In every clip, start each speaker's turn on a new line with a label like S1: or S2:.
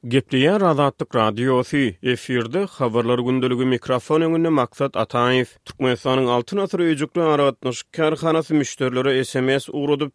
S1: Gepleýär Azatlyk radiosu efirde habarlar gündəligi mikrofon öňünde maksat Ataýew. Türkmenistanyň altyn asr öýjükli aratnaş karhanasy müşterileri SMS uğradyp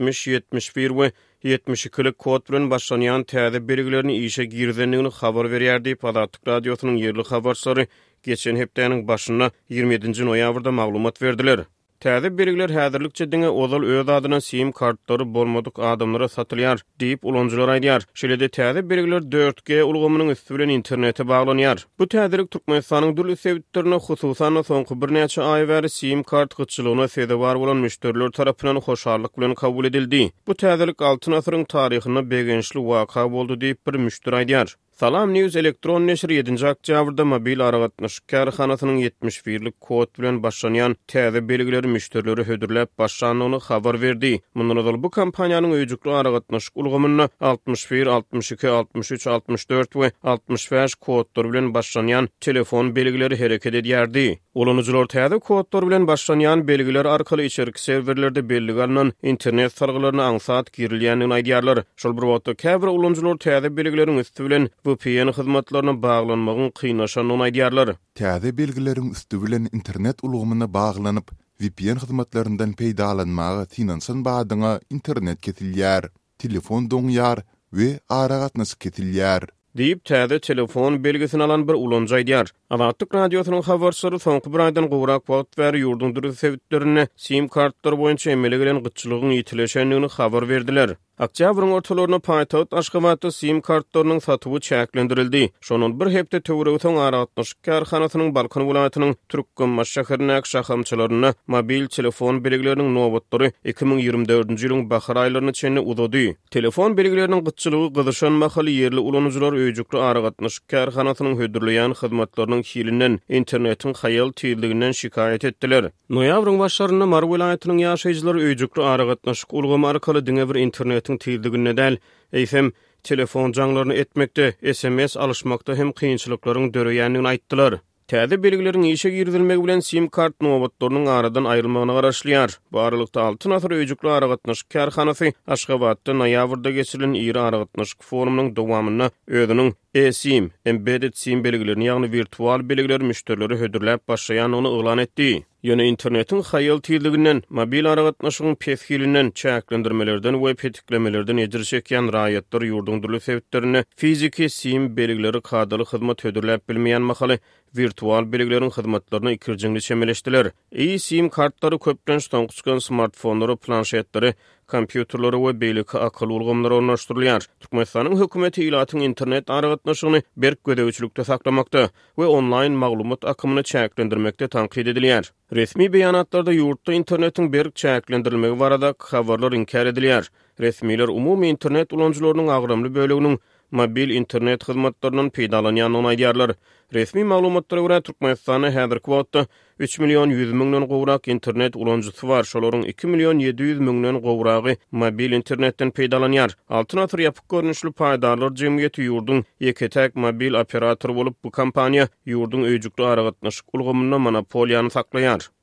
S1: 70-71 we 72-lik kod bilen başlanýan täze belgilerini işe girdenligini habar berýär diýip Azatlyk radiosynyň ýerli habarçylary geçen hepdeniň başyna 27 noýabrda maglumat berdiler. Täze belgiler häzirlikçe diňe ozal öz adyna SIM kartlary bolmadyk adamlara satylýar diýip ulanjylar aýdýar. Şeýle-de täze belgiler 4G ulgamynyň üstü bilen internete baglanýar. Bu täzelik Türkmenistanyň dürli sebäplerine hususan soňky bir näçe aý bäri SIM kart gyçylygyna sebäp bolan müşteriler tarapyndan hoşarlyk bilen kabul edildi. Bu täzelik altyn asyryň taryhyna begençli waka boldy diýip bir müşteri aýdýar. Salam News elektron neşri 7 oktýabrda mobil aratnaş karhanasynyň 71-lik kod bilen başlanýan täze belgileri müşterileri hödürläp başlanýanyny habar berdi. Mundan öňe bu kompaniýanyň öýjükli aratnaş ulgamyny 61, 62, 63, 64 we 65 kodlar bilen başlanýan telefon belgileri hereket edýärdi. Ulanjylar täze kodlar bilen başlanýan belgiler arkaly içerik serwerlerde belli galynan internet sargylaryna aňsat girilýänini aýdýarlar. Şol bir wagtda käbir ulanjylar täze belgileriň üstü bilen VPN hyzmatlaryna baglanmagyň kynlaşanyny aýdýarlar.
S2: Täze belgileriň üstü bilen internet ulgamyna baglanyp VPN hyzmatlaryndan peýdalanmagy finansan badyňa internet ketilýär, telefon doňýar we aragatnasy ketilýär.
S1: Diýip täze telefon belgisini alan bir ulanjy aýdýar. Azatlyk radiosynyň habarçylary soňky bir aýdan gowrak wagt bäri ýurdun dürli sebäplerini SIM kartlary boýunça emele gelen gyçylygyň ýitileşenligini habar berdiler. Oktýabryň ortalaryna paýtagat Aşgabatda SIM kartlarynyň satyby çäklendirildi. Şonun bir hepde töweregden aratnaş karhanasynyň Balkan welaýatynyň Türkmen şäherine şahamçylaryna mobil telefon belgileriniň nowatlary 2024-nji ýylyň bahar aýlaryna çenli uzady. Telefon belgileriniň gyçylygy gyzyşan mahaly ýerli ulanjylar öýjükli aratnaş karhanasynyň hödürleýän hyzmatlarynyň hilinden internetiň haýal tüýliginden şikayet etdiler. Noýabryň başlaryna Mar welaýatynyň ýaşaýjylary öýjükli aratnaş ulgamy arkaly diňe bir internet tiyildigine del, eýsem telefon jaňlaryny etmekde, SMS alışmakda hem kynçylyklaryň döreýänligini aýtdylar. Täze belgilerin işe girdilmegi bilen SIM kart nowatlarynyň aradan aýrylmagyna garaşlýar. Bu aralykda altyn asr öýjükli aragatnaş karhanasy Aşgabatda noýabrda geçirilen iri aragatnaş forumynyň dowamyna özüniň eSIM, embedded SIM belgilerini ýagny virtual belgiler müşterileri hödürläp başlaýanyny oglan etdi. Ýöne internetiň haýal tiyildiginden, mobil aragatnaşyň pesgilinden, çäklendirmelerden we petiklemelerden ejir çekýän raýatlar ýurdun dürli sebäplerini fiziki SIM belgileri kadaly hyzmat hödürläp bilmeýän mahaly virtual belgilerin hyzmatlaryna ikirjiňli çemeleşdiler. eSIM kartlary köpden soňky çykan smartfonlary, planşetleri, kompýuterlary we beýleki akylly ulgamlary ornaşdyrylýar. Türkmenistanyň hökümeti ilatyň internet aragatnaşygyny berk gödäwçilikde saklamakda we online maglumat akymyny çäklendirmekde tankid edilýär. Resmi beýanatlarda ýurtda internetiň berk çäklendirilmegi barada habarlar inkar edilýär. Resmiler umumy internet ulanjylarynyň agramly böleginiň mobil internet hyzmatlarynyň peýdalanýanyny aýdýarlar. Resmi maglumatlara görä Türkmenistanyň häzirki wagtda 3 milyon 100 miňden gowrak internet ulanjysy bar. Şolaryň 2 milyon 700 miňden gowragy mobil internetden peýdalanýar. Altyn asr ýapyk görnüşli paýdarlar jemgyýeti ýurdun ýeketäk mobil operatory bolup bu kompaniýa ýurdun öýjükli aragatnaşyk ulgamyna monopoliýany saklaýar.